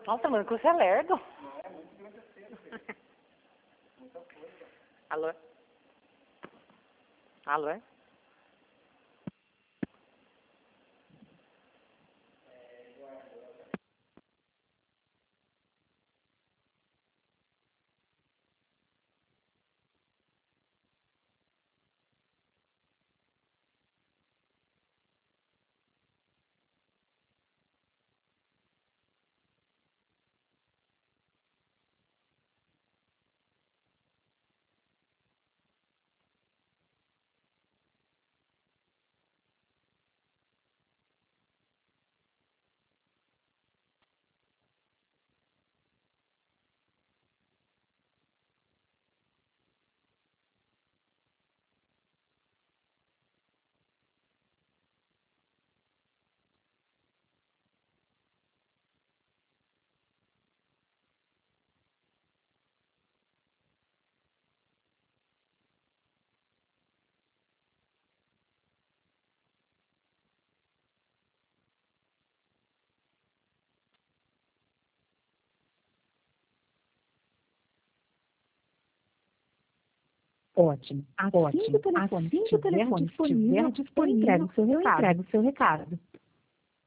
Nossa, mano, que você é lerdo. Alô? Alô? Ótimo, ótimo. Assim que o telefone estiver disponível, eu entrego o seu recado.